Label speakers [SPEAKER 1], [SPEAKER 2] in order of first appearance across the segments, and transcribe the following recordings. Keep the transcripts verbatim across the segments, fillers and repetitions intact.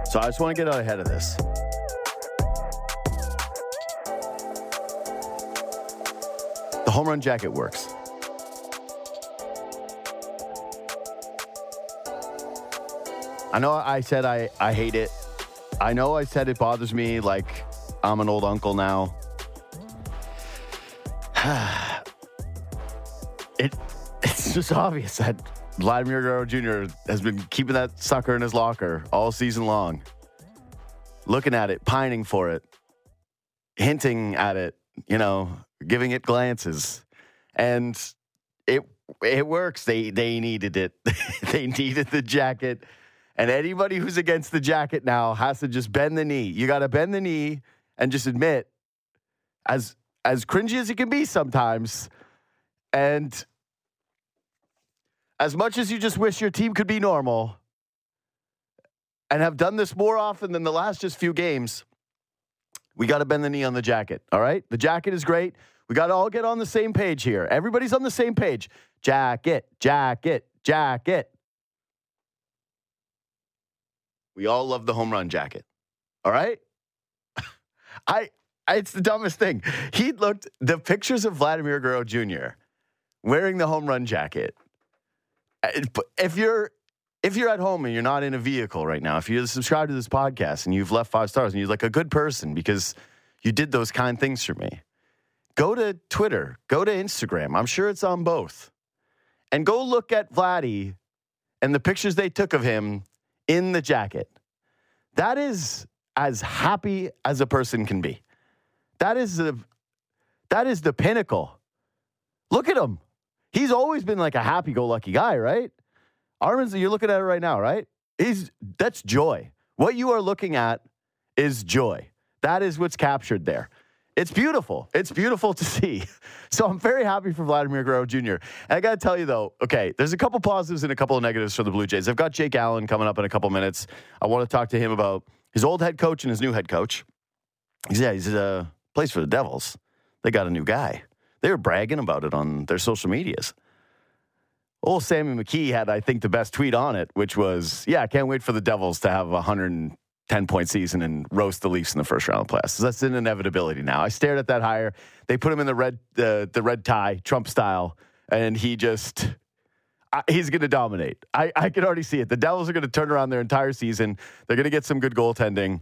[SPEAKER 1] So I just want to get out ahead of this. The home run jacket works. I know I said I, I hate it. I know I said it bothers me like I'm an old uncle now. it It's just obvious that Vladimir Guerrero Junior has been keeping that sucker in his locker all season long. Looking at it, pining for it, hinting at it, you know, giving it glances. And it it works. They they needed it. They needed the jacket. And anybody who's against the jacket now has to just bend the knee. You got to bend the knee and just admit, as as cringy as it can be sometimes, and as much as you just wish your team could be normal and have done this more often than the last just few games, we got to bend the knee on the jacket, all right? The jacket is great. We got to all get on the same page here. Everybody's on the same page. Jacket, jacket, jacket. We all love the home run jacket. All right? I, I it's the dumbest thing. He looked, the pictures of Vladimir Guerrero Junior wearing the home run jacket. If you're if you're at home and you're not in a vehicle right now, if you're subscribed to this podcast and you've left five stars and you're like a good person because you did those kind things for me, go to Twitter, go to Instagram. I'm sure it's on both. And go look at Vladdy and the pictures they took of him in the jacket. That is as happy as a person can be. That is the, that is the pinnacle. Look at him. He's always been like a happy-go-lucky guy, right? Armin's, you're looking at it right now, right? He's that's joy. What you are looking at is joy. That is what's captured there. It's beautiful. It's beautiful to see. So I'm very happy for Vladimir Guerrero Junior And I got to tell you, though, okay, there's a couple positives and a couple of negatives for the Blue Jays. I've got Jake Allen coming up in a couple minutes. I want to talk to him about his old head coach and his new head coach. He's, yeah, he's uh, plays for the Devils. They got a new guy. They were bragging about it on their social medias. Old Sammy McKee had, I think, the best tweet on it, which was, yeah, I can't wait for the Devils to have a one hundred ten-point season and roast the Leafs in the first round of playoffs. So that's an inevitability now. I stared at that hire. They put him in the red uh, the red tie, Trump style, and he just, uh, he's going to dominate. I, I can already see it. The Devils are going to turn around their entire season. They're going to get some good goaltending.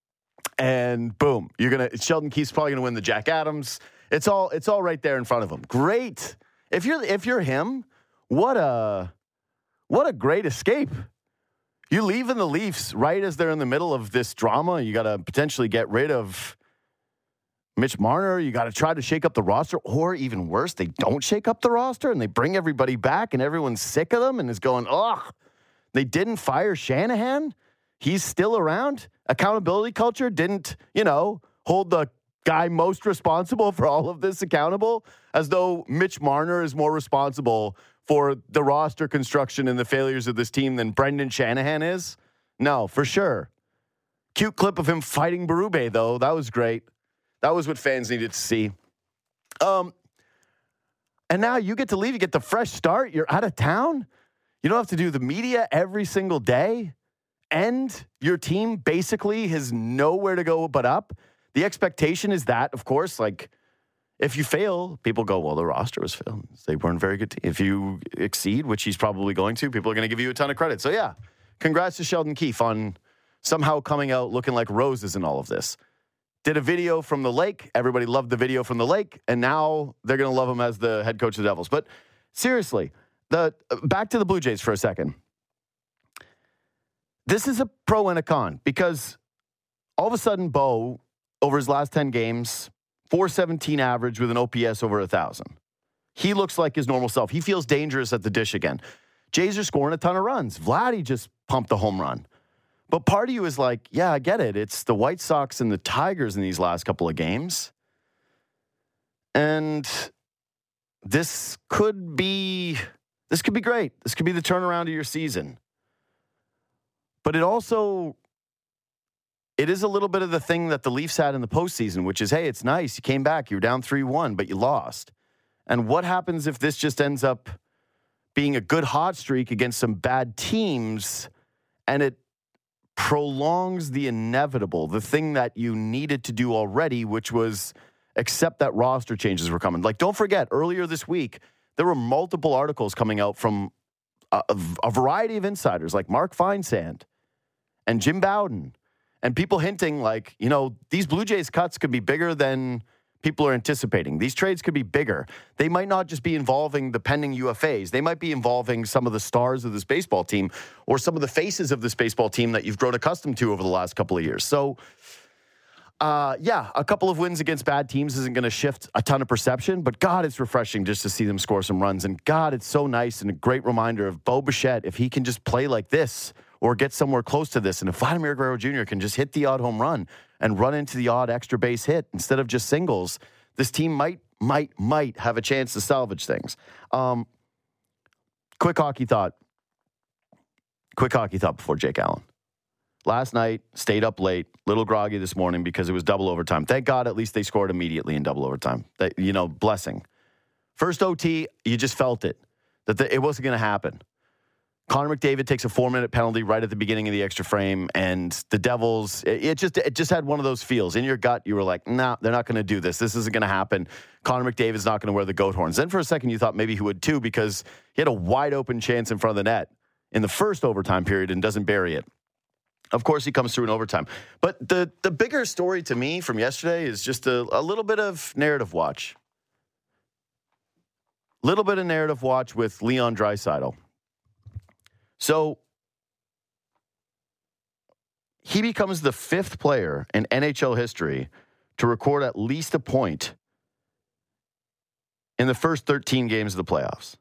[SPEAKER 1] And boom, you're going to, Sheldon Keefe's probably going to win the Jack Adams. It's all it's all right there in front of him. Great. If you're if you're him, what a what a great escape. You leave in the Leafs right as they're in the middle of this drama. You got to potentially get rid of Mitch Marner. You got to try to shake up the roster, or even worse, they don't shake up the roster and they bring everybody back and everyone's sick of them and is going, ugh. They didn't fire Shanahan. He's still around. Accountability culture didn't, you know, hold the guy most responsible for all of this accountable, as though Mitch Marner is more responsible for the roster construction and the failures of this team than Brendan Shanahan is. No, for sure. Cute clip of him fighting Berube, though. That was great. That was what fans needed to see. Um, and now you get to leave. You get the fresh start. You're out of town. You don't have to do the media every single day. And your team basically has nowhere to go but up. The expectation is that, of course, like, if you fail, people go, well, the roster was failed. They weren't very good. If you exceed, which he's probably going to, people are going to give you a ton of credit. So, yeah, congrats to Sheldon Keefe on somehow coming out looking like roses in all of this. Did a video from the lake. Everybody loved the video from the lake. And now they're going to love him as the head coach of the Devils. But seriously, the back to the Blue Jays for a second. This is a pro and a con, because all of a sudden, Bo, over his last ten games, four seventeen average with an O P S over one thousand. He looks like his normal self. He feels dangerous at the dish again. Jays are scoring a ton of runs. Vladdy just pumped a home run. But part of you is like, yeah, I get it. It's the White Sox and the Tigers in these last couple of games. And this could be, this could be great. This could be the turnaround of your season. But it also, it is a little bit of the thing that the Leafs had in the postseason, which is, hey, it's nice. You came back. You were down three one, but you lost. And what happens if this just ends up being a good hot streak against some bad teams, and it prolongs the inevitable, the thing that you needed to do already, which was accept that roster changes were coming. Like, don't forget, earlier this week, there were multiple articles coming out from a, a variety of insiders like Mark Feinsand and Jim Bowden and people hinting like, you know, these Blue Jays cuts could be bigger than people are anticipating. These trades could be bigger. They might not just be involving the pending U F As. They might be involving some of the stars of this baseball team or some of the faces of this baseball team that you've grown accustomed to over the last couple of years. So, uh, yeah, a couple of wins against bad teams isn't going to shift a ton of perception, but God, it's refreshing just to see them score some runs. And God, it's so nice and a great reminder of Bo Bichette, if he can just play like this or get somewhere close to this, and if Vladimir Guerrero Junior can just hit the odd home run and run into the odd extra base hit instead of just singles, this team might, might, might have a chance to salvage things. Um, quick hockey thought. Quick hockey thought before Jake Allen. Last night, stayed up late, little groggy this morning because it was double overtime. Thank God at least they scored immediately in double overtime. That, you know, blessing. First O T, you just felt it, that the, it wasn't going to happen. Connor McDavid takes a four-minute penalty right at the beginning of the extra frame, and the Devils, it, it just it just had one of those feels. In your gut, you were like, nah, they're not going to do this. This isn't going to happen. Connor McDavid's not going to wear the goat horns. Then for a second, you thought maybe he would too because he had a wide-open chance in front of the net in the first overtime period and doesn't bury it. Of course, he comes through in overtime. But the, the bigger story to me from yesterday is just a, a little bit of narrative watch. Little bit of narrative watch with Leon Draisaitl. So he becomes the fifth player in N H L history to record at least a point in the first thirteen games of the playoffs.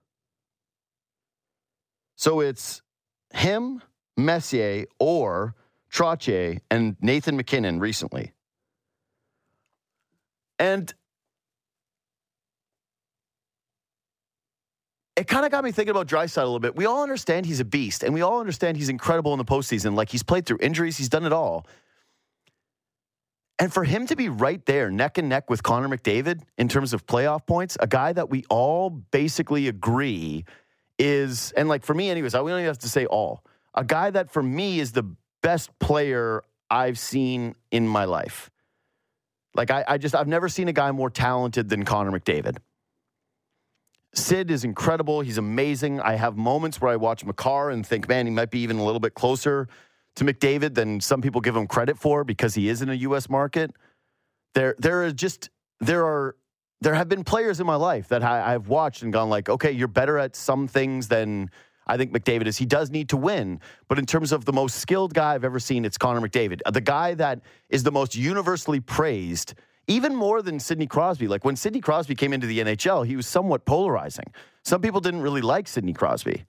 [SPEAKER 1] So it's him, Messier, or Trottier, and Nathan McKinnon recently. And it kind of got me thinking about Draisaitl a little bit. We all understand he's a beast, and we all understand he's incredible in the postseason. Like, he's played through injuries. He's done it all. And for him to be right there, neck and neck with Connor McDavid in terms of playoff points, a guy that we all basically agree is, and like for me anyways, I we don't even have to say all, a guy that for me is the best player I've seen in my life. Like, I, I just, I've never seen a guy more talented than Connor McDavid. Sid is incredible. He's amazing. I have moments where I watch Makar and think, man, he might be even a little bit closer to McDavid than some people give him credit for because he is in a U S market. There, there are just, there are, there have been players in my life that I, I've watched and gone like, okay, you're better at some things than I think McDavid is. He does need to win, but in terms of the most skilled guy I've ever seen, it's Connor McDavid. The guy that is the most universally praised, even more than Sidney Crosby. Like, when Sidney Crosby came into the N H L, he was somewhat polarizing. Some people didn't really like Sidney Crosby.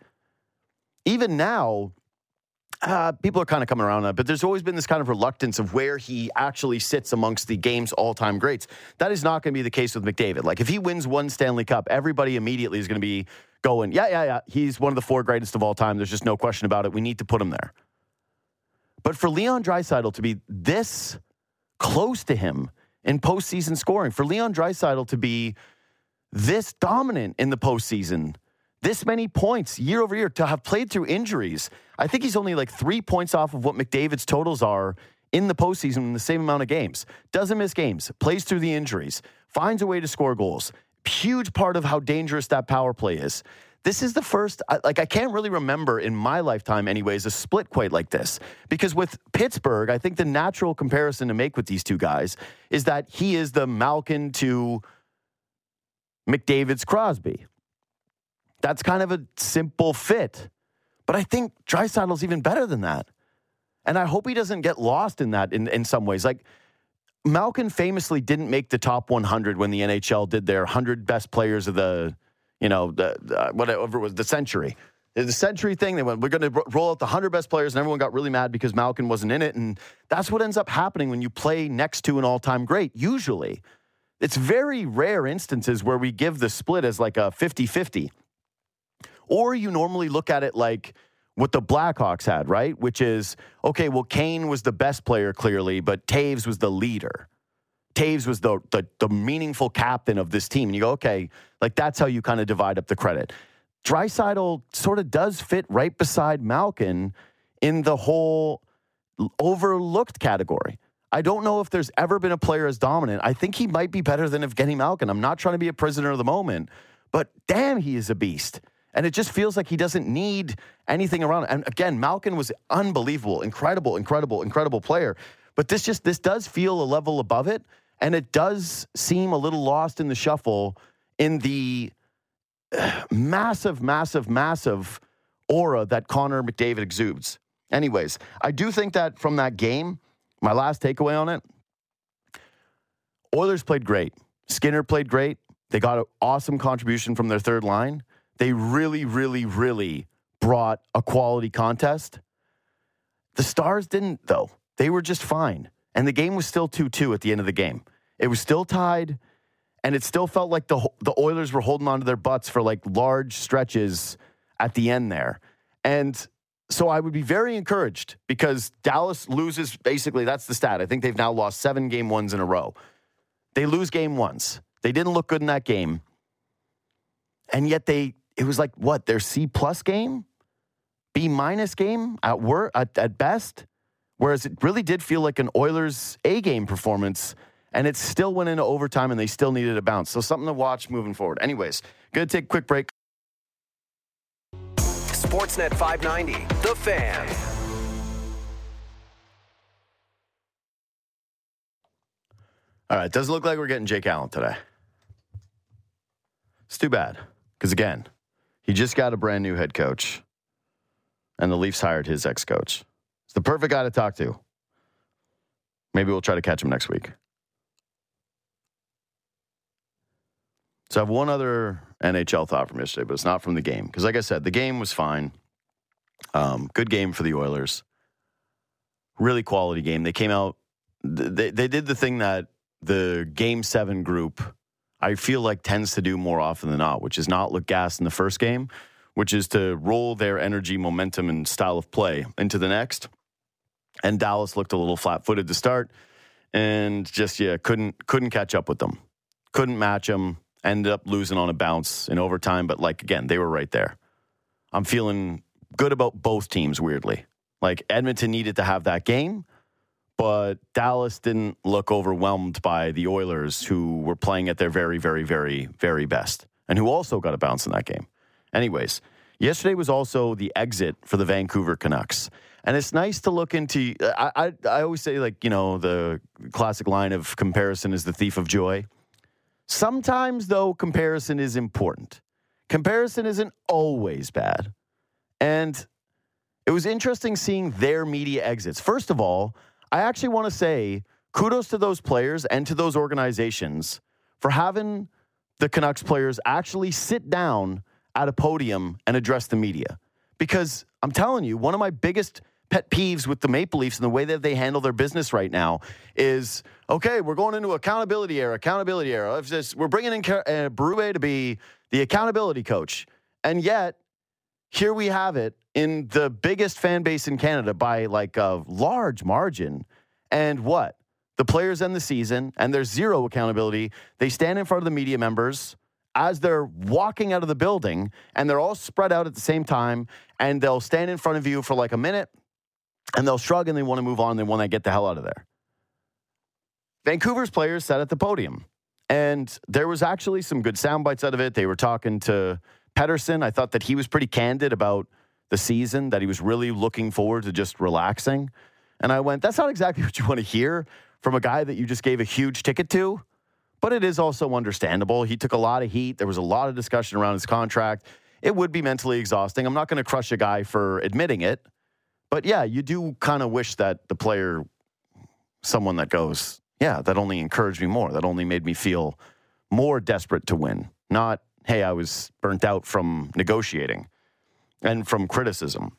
[SPEAKER 1] Even now, uh, people are kind of coming around on it, but there's always been this kind of reluctance of where he actually sits amongst the game's all-time greats. That is not going to be the case with McDavid. Like, if he wins one Stanley Cup, everybody immediately is going to be going, yeah, yeah, yeah, he's one of the four greatest of all time. There's just no question about it. We need to put him there. But for Leon Draisaitl to be this close to him in postseason scoring, for Leon Draisaitl to be this dominant in the postseason, this many points year over year, to have played through injuries. I think he's only like three points off of what McDavid's totals are in the postseason in the same amount of games. Doesn't miss games, plays through the injuries, finds a way to score goals. Huge part of how dangerous that power play is. This is the first, like, I can't really remember in my lifetime anyways, a split quite like this. Because with Pittsburgh, I think the natural comparison to make with these two guys is that he is the Malkin to McDavid's Crosby. That's kind of a simple fit. But I think Draisaitl's even better than that. And I hope he doesn't get lost in that in, in some ways. Like, Malkin famously didn't make the top one hundred when the N H L did their one hundred best players of the, you know, the, the whatever it was, the century. The century thing, they went, we're going to roll out the one hundred best players, and everyone got really mad because Malkin wasn't in it. And that's what ends up happening when you play next to an all-time great, usually. It's very rare instances where we give the split as like a fifty-fifty. Or you normally look at it like what the Blackhawks had, right? Which is, okay, well, Kane was the best player, clearly, but Taves was the leader. Taves was the, the the meaningful captain of this team. And you go, okay, like, that's how you kind of divide up the credit. Draisaitl sort of does fit right beside Malkin in the whole, overlooked category. I don't know if there's ever been a player as dominant. I think he might be better than Evgeny Malkin. I'm not trying to be a prisoner of the moment, but damn, he is a beast. And it just feels like he doesn't need anything around him. And again, Malkin was unbelievable, incredible, incredible, incredible player. But this just, this does feel a level above it. And it does seem a little lost in the shuffle in the uh, massive, massive, massive aura that Connor McDavid exudes. Anyways, I do think that from that game, my last takeaway on it, Oilers played great. Skinner played great. They got an awesome contribution from their third line. They really, really, really brought a quality contest. The Stars didn't, though. They were just fine. And the game was still two two at the end of the game. It was still tied, and it still felt like the the Oilers were holding on to their butts for like large stretches at the end there. And so I would be very encouraged because Dallas loses, basically, that's the stat. I think they've now lost seven game ones in a row. They lose game ones. They didn't look good in that game. And yet they, it was like, what, their C-plus game? B-minus game at, wor- at, at best? Whereas it really did feel like an Oilers A-game performance, and it still went into overtime, and they still needed a bounce. So something to watch moving forward. Anyways, going to take a quick break.
[SPEAKER 2] Sportsnet five ninety, The Fan.
[SPEAKER 1] All right, doesn't look like we're getting Jake Allen today. It's too bad, because again, he just got a brand new head coach, and the Leafs hired his ex-coach. It's the perfect guy to talk to. Maybe we'll try to catch him next week. So I have one other N H L thought from yesterday, but it's not from the game. Because like I said, the game was fine. Um, good game for the Oilers. Really quality game. They came out, they, they did the thing that the Game seven group, I feel like, tends to do more often than not, which is not look gassed in the first game, which is to roll their energy, momentum, and style of play into the next. And Dallas looked a little flat-footed to start and just, yeah, couldn't couldn't catch up with them. Couldn't match them. Ended up losing on a bounce in overtime, but like, again, they were right there. I'm feeling good about both teams, weirdly. Like, Edmonton needed to have that game, but Dallas didn't look overwhelmed by the Oilers, who were playing at their very, very, very, very best, and who also got a bounce in that game. Anyways, yesterday was also the exit for the Vancouver Canucks. And it's nice to look into, I, I, I always say, like, you know, the classic line of comparison is the thief of joy. Sometimes, though, comparison is important. Comparison isn't always bad. And it was interesting seeing their media exits. First of all, I actually want to say kudos to those players and to those organizations for having the Canucks players actually sit down at a podium and address the media. Because I'm telling you, one of my biggest pet peeves with the Maple Leafs and the way that they handle their business right now is, okay, we're going into accountability era, accountability era. If this, we're bringing in uh, Berube to be the accountability coach. And yet, here we have it in the biggest fan base in Canada by like a large margin. And what? The players end the season, and there's zero accountability. They stand in front of the media members as they're walking out of the building, and they're all spread out at the same time, and they'll stand in front of you for like a minute, and they'll shrug, and they want to move on, and they want to get the hell out of there. Vancouver's players sat at the podium, and there was actually some good sound bites out of it. They were talking to Pettersson. I thought that he was pretty candid about the season, that he was really looking forward to just relaxing. And I went, that's not exactly what you want to hear from a guy that you just gave a huge ticket to. But it is also understandable. He took a lot of heat. There was a lot of discussion around his contract. It would be mentally exhausting. I'm not going to crush a guy for admitting it. But yeah, you do kind of wish that the player, someone that goes, yeah, that only encouraged me more. That only made me feel more desperate to win. Not, hey, I was burnt out from negotiating and from criticism.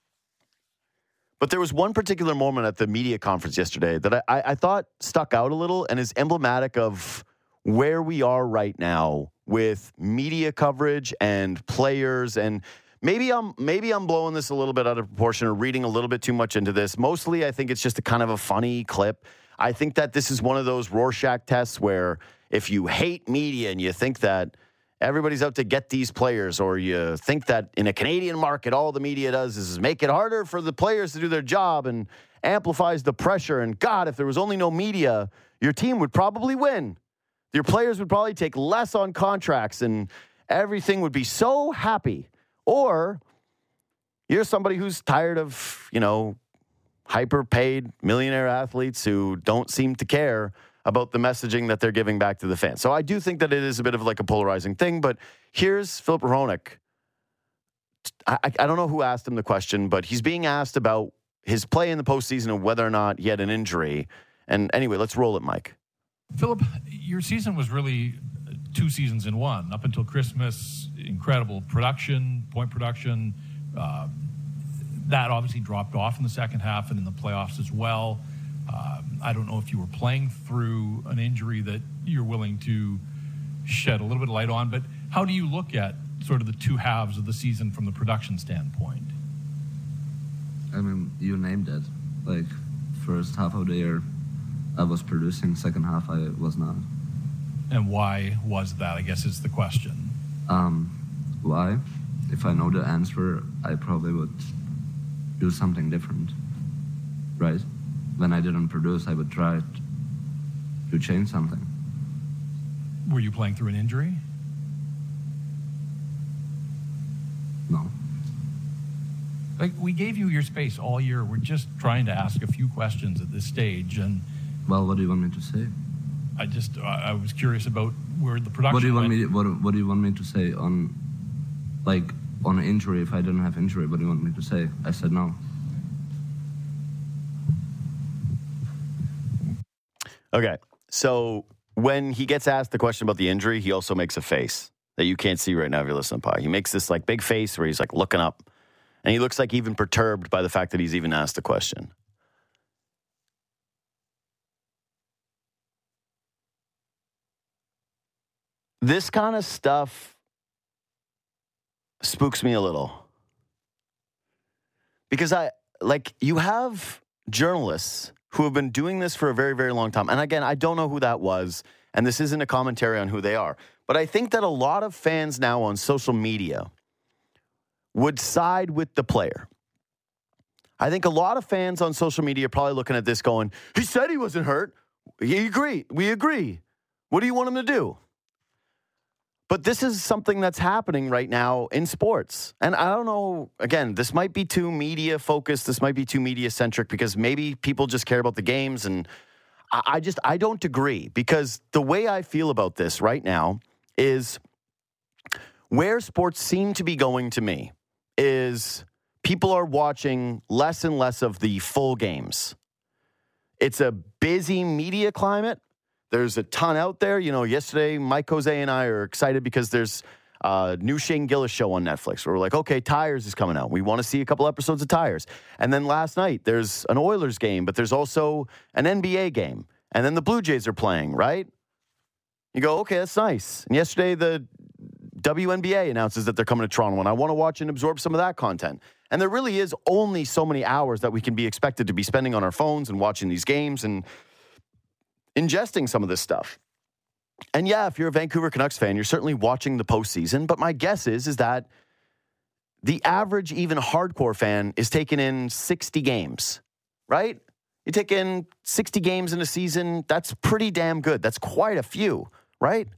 [SPEAKER 1] But there was one particular moment at the media conference yesterday that I, I, I thought stuck out a little and is emblematic of where we are right now with media coverage and players. And maybe I'm maybe I'm blowing this a little bit out of proportion or reading a little bit too much into this. Mostly, I think it's just a kind of a funny clip. I think that this is one of those Rorschach tests where if you hate media and you think that everybody's out to get these players, or you think that in a Canadian market, all the media does is make it harder for the players to do their job, and amplifies the pressure. And God, if there was only no media, your team would probably win. Your players would probably take less on contracts and everything would be so happy. Or you're somebody who's tired of, you know, hyper-paid millionaire athletes who don't seem to care about the messaging that they're giving back to the fans. So I do think that it is a bit of like a polarizing thing, but here's Filip Hronek. I, I don't know who asked him the question, but he's being asked about his play in the postseason and whether or not he had an injury. And anyway, let's roll it, Mike.
[SPEAKER 3] Filip, your season was really two seasons in one. Up until Christmas, incredible production, point production. Uh, that obviously dropped off in the second half and in the playoffs as well. Uh, I don't know if you were playing through an injury that you're willing to shed a little bit of light on, but how do you look at sort of the two halves of the season from the production standpoint?
[SPEAKER 4] I mean, you named it. Like, first half of the year, I was producing. Second half, I was not.
[SPEAKER 3] And why was that, I guess, is the question.
[SPEAKER 4] Um, why? If I know the answer, I probably would do something different, right? When I didn't produce, I would try to change something.
[SPEAKER 3] Were you playing through an injury?
[SPEAKER 4] No.
[SPEAKER 3] Like, we gave you your space all year. We're just trying to ask a few questions at this stage, and
[SPEAKER 4] well, what do you want me to say?
[SPEAKER 3] I just I was curious about where the production.
[SPEAKER 4] What do you want
[SPEAKER 3] went.
[SPEAKER 4] me? To, what What do you want me to say on, like, on an injury? If I didn't have injury, what do you want me to say? I said no.
[SPEAKER 1] Okay, so when he gets asked the question about the injury, he also makes a face that you can't see right now if you're listening to the pod. He makes this like big face where he's like looking up, and he looks like even perturbed by the fact that he's even asked the question. This kind of stuff spooks me a little. Because I, like, you have journalists who have been doing this for a very, very long time. And again, I don't know who that was, and this isn't a commentary on who they are. But I think that a lot of fans now on social media would side with the player. I think a lot of fans on social media are probably looking at this going, he said he wasn't hurt. We agree. We agree. What do you want him to do? But this is something that's happening right now in sports. And I don't know, again, this might be too media focused. This might be too media centric because maybe people just care about the games. And I, I just, I don't agree, because the way I feel about this right now is where sports seem to be going to me is people are watching less and less of the full games. It's a busy media climate. There's a ton out there. You know, yesterday, Mike Jose and I are excited because there's a new Shane Gillis show on Netflix where we're like, okay, Tires is coming out. We want to see a couple episodes of Tires. And then last night, there's an Oilers game, but there's also an N B A game. And then the Blue Jays are playing, right? You go, okay, that's nice. And yesterday, the W N B A announces that they're coming to Toronto, and I want to watch and absorb some of that content. And there really is only so many hours that we can be expected to be spending on our phones and watching these games and ingesting some of this stuff. And yeah, if you're a Vancouver Canucks fan, you're certainly watching the postseason. But my guess is, is that the average, even hardcore fan is taking in sixty games, right? You take in sixty games in a season, that's pretty damn good. That's quite a few, right?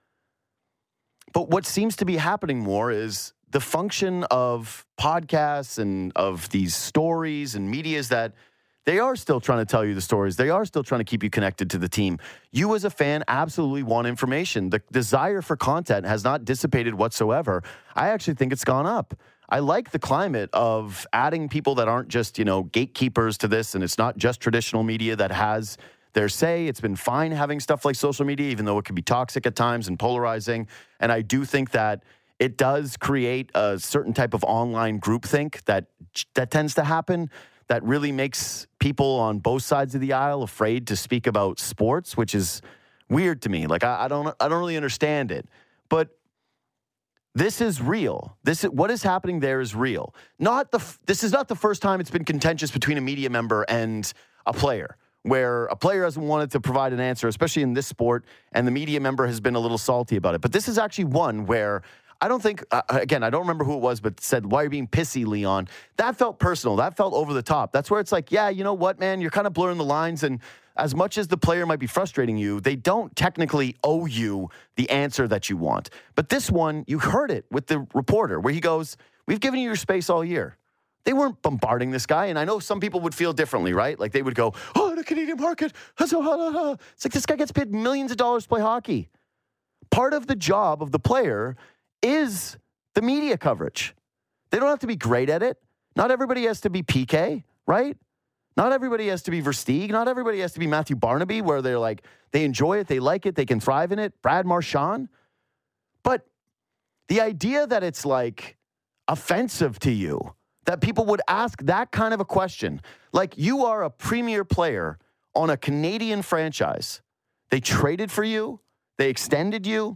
[SPEAKER 1] But what seems to be happening more is the function of podcasts and of these stories and media is that they are still trying to tell you the stories. They are still trying to keep you connected to the team. You as a fan absolutely want information. The desire for content has not dissipated whatsoever. I actually think it's gone up. I like the climate of adding people that aren't just, you know, gatekeepers to this, and it's not just traditional media that has their say. It's been fine having stuff like social media, even though it can be toxic at times and polarizing. And I do think that it does create a certain type of online groupthink that that tends to happen, that really makes people on both sides of the aisle afraid to speak about sports, which is weird to me. Like, I, I don't I don't really understand it. But this is real. This is, what is happening there is real. Not the this is not the first time it's been contentious between a media member and a player, where a player hasn't wanted to provide an answer, especially in this sport, and the media member has been a little salty about it. But this is actually one where I don't think, uh, again, I don't remember who it was, but said, why are you being pissy, Leon? That felt personal. That felt over the top. That's where it's like, yeah, you know what, man? You're kind of blurring the lines. And as much as the player might be frustrating you, they don't technically owe you the answer that you want. But this one, you heard it with the reporter where he goes, we've given you your space all year. They weren't bombarding this guy. And I know some people would feel differently, right? Like they would go, oh, the Canadian market. It's like this guy gets paid millions of dollars to play hockey. Part of the job of the player is the media coverage. They don't have to be great at it. Not everybody has to be P K, right? Not everybody has to be Versteeg. Not everybody has to be Matthew Barnaby, where they're like, they enjoy it, they like it, they can thrive in it. Brad Marchand. But the idea that it's like offensive to you, that people would ask that kind of a question, like you are a premier player on a Canadian franchise. They traded for you. They extended you.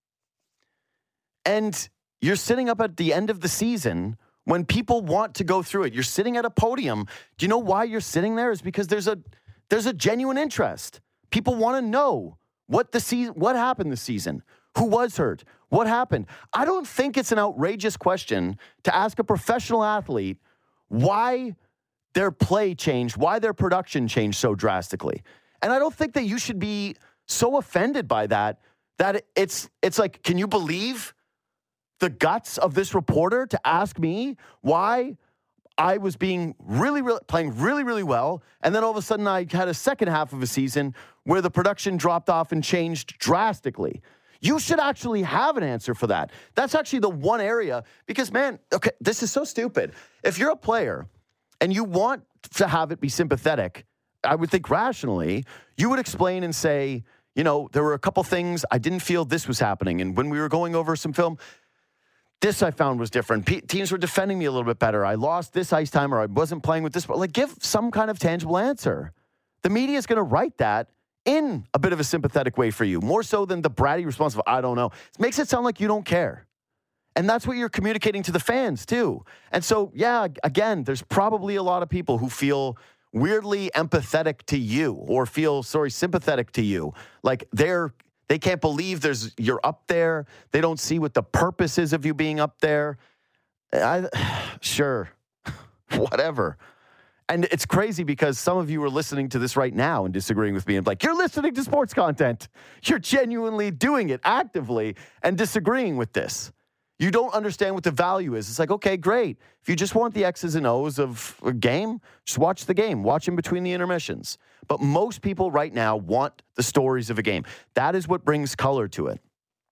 [SPEAKER 1] And you're sitting up at the end of the season when people want to go through it. You're sitting at a podium. Do you know why you're sitting there? Is because there's a there's a genuine interest. People want to know what the season, what happened this season, who was hurt, what happened. I don't think it's an outrageous question to ask a professional athlete why their play changed, why their production changed so drastically. And I don't think that you should be so offended by that that it's it's like, can you believe the guts of this reporter to ask me why I was being really, really playing really, really well, and then all of a sudden I had a second half of a season where the production dropped off and changed drastically. You should actually have an answer for that. That's actually the one area, because, man, okay, this is so stupid. If you're a player and you want to have it be sympathetic, I would think rationally, you would explain and say, you know, there were a couple things I didn't feel this was happening, and when we were going over some film, this I found was different. P- teams were defending me a little bit better. I lost this ice time, or I wasn't playing with this. But like, give some kind of tangible answer. The media is going to write that in a bit of a sympathetic way for you, more so than the bratty response of, I don't know. It makes it sound like you don't care. And that's what you're communicating to the fans, too. And so, yeah, again, there's probably a lot of people who feel weirdly empathetic to you or feel, sorry, sympathetic to you. Like they're They can't believe there's you're up there. They don't see what the purpose is of you being up there. I, sure, whatever. And it's crazy because some of you are listening to this right now and disagreeing with me and like, you're listening to sports content. You're genuinely doing it actively and disagreeing with this. You don't understand what the value is. It's like, okay, great. If you just want the X's and O's of a game, just watch the game. Watch in between the intermissions. But most people right now want the stories of a game. That is what brings color to it.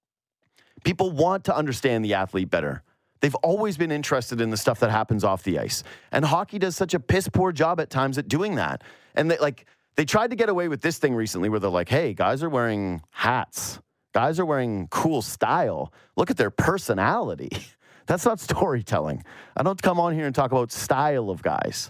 [SPEAKER 1] People want to understand the athlete better. They've always been interested in the stuff that happens off the ice. And hockey does such a piss poor job at times at doing that. And they, like, they tried to get away with this thing recently where they're like, hey, guys are wearing hats. Guys are wearing cool style. Look at their personality. That's not storytelling. I don't come on here and talk about style of guys.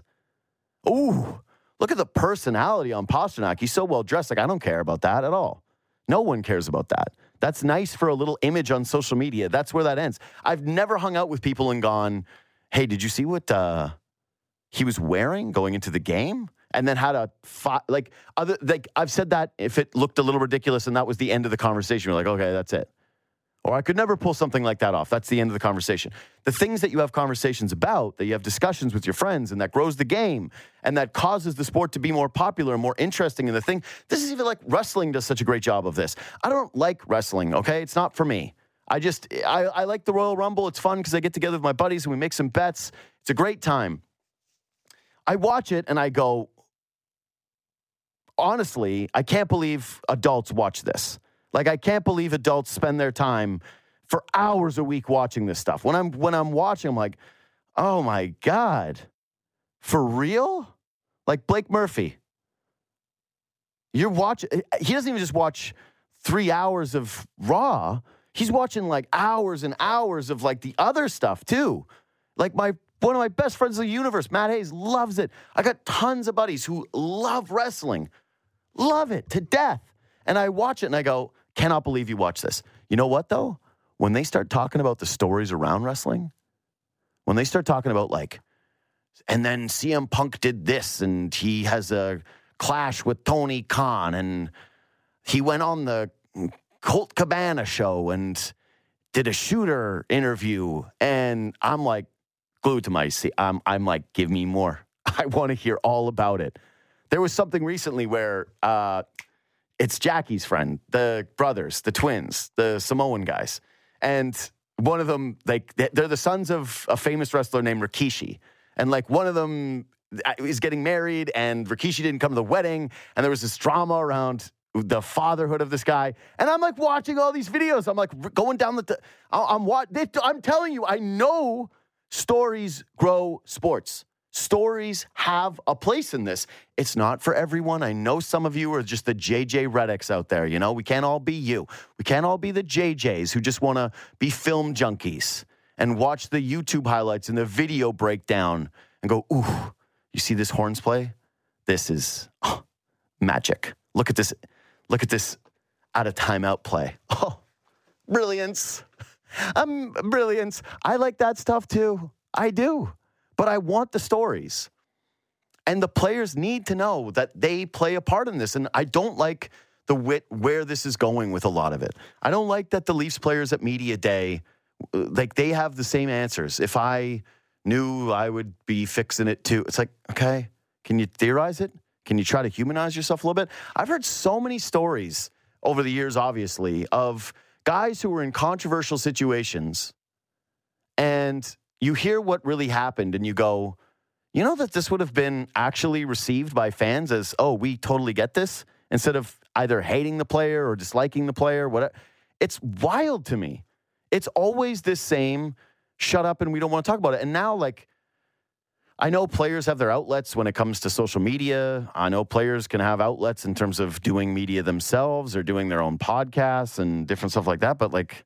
[SPEAKER 1] Ooh, look at the personality on Pastrnak. He's so well dressed. Like, I don't care about that at all. No one cares about that. That's nice for a little image on social media. That's where that ends. I've never hung out with people and gone, hey, did you see what uh, he was wearing going into the game? And then had a, fi- like, other, like, I've said that if it looked a little ridiculous and that was the end of the conversation, you're like, okay, that's it. Or I could never pull something like that off. That's the end of the conversation. The things that you have conversations about, that you have discussions with your friends, and that grows the game, and that causes the sport to be more popular and more interesting in the thing. This is even like wrestling does such a great job of this. I don't like wrestling, okay? It's not for me. I just, I, I like the Royal Rumble. It's fun because I get together with my buddies and we make some bets. It's a great time. I watch it and I go, honestly, I can't believe adults watch this. Like, I can't believe adults spend their time for hours a week watching this stuff. When I'm when I'm watching, I'm like, oh my God, for real? Like Blake Murphy. You're watching, he doesn't even just watch three hours of Raw. He's watching like hours and hours of like the other stuff too. Like my one of my best friends in the universe, Matt Hayes, loves it. I got tons of buddies who love wrestling. Love it to death. And I watch it and I go, cannot believe you watch this. You know what, though? When they start talking about the stories around wrestling, when they start talking about, like, and then C M Punk did this, and he has a clash with Tony Khan, and he went on the Colt Cabana show, and did a shooter interview, and I'm like glued to my seat. I'm, I'm like, give me more. I want to hear all about it. There was something recently where uh, it's Jackie's friend, the brothers, the twins, the Samoan guys. And one of them, like, they're the sons of a famous wrestler named Rikishi. And, like, one of them is getting married, and Rikishi didn't come to the wedding. And there was this drama around the fatherhood of this guy. And I'm, like, watching all these videos. I'm, like, going down the... T- I'm, I'm, I'm telling you, I know stories grow sports. Stories have a place in this. It's not for everyone. I know some of you are just the J J Redicks out there. You know, we can't all be you. We can't all be the J Js who just want to be film junkies and watch the YouTube highlights and the video breakdown and go, ooh, you see this horns play? This is oh, magic. Look at this. Look at this out of timeout play. Oh, brilliance. I'm um, brilliance. I like that stuff too. I do. But I want the stories. And the players need to know that they play a part in this. And I don't like the wit where this is going with a lot of it. I don't like that the Leafs players at Media Day, like, they have the same answers. If I knew, I would be fixing it too. It's like, okay, can you theorize it? Can you try to humanize yourself a little bit? I've heard so many stories over the years, obviously, of guys who were in controversial situations, and you hear what really happened and you go, you know that this would have been actually received by fans as, oh, we totally get this, instead of either hating the player or disliking the player, whatever. It's wild to me. It's always this same, shut up and we don't want to talk about it. And now, like, I know players have their outlets when it comes to social media. I know players can have outlets in terms of doing media themselves or doing their own podcasts and different stuff like that. But, like,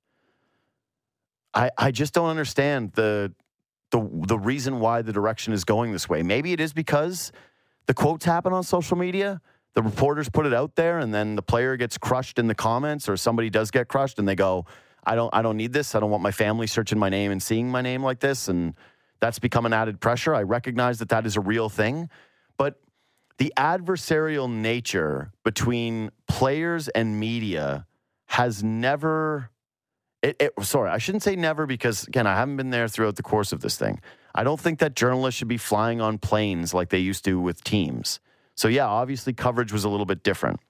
[SPEAKER 1] I, I just don't understand the, the the reason why the direction is going this way. Maybe it is because the quotes happen on social media. The reporters put it out there, and then the player gets crushed in the comments, or somebody does get crushed, and they go, I don't I don't need this. I don't want my family searching my name and seeing my name like this. And that's become an added pressure. I recognize that that is a real thing. But the adversarial nature between players and media has never... It, it, sorry, I shouldn't say never because, again, I haven't been there throughout the course of this thing. I don't think that journalists should be flying on planes like they used to with teams. So, yeah, obviously coverage was a little bit different.